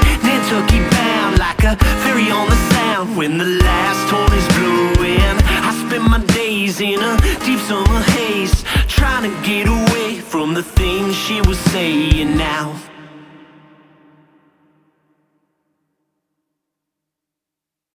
Nantucket bound, like a ferry on the Sound. When the last horn is blowing, I spend my days in a deep summer haze, trying to get away from the things she was saying now.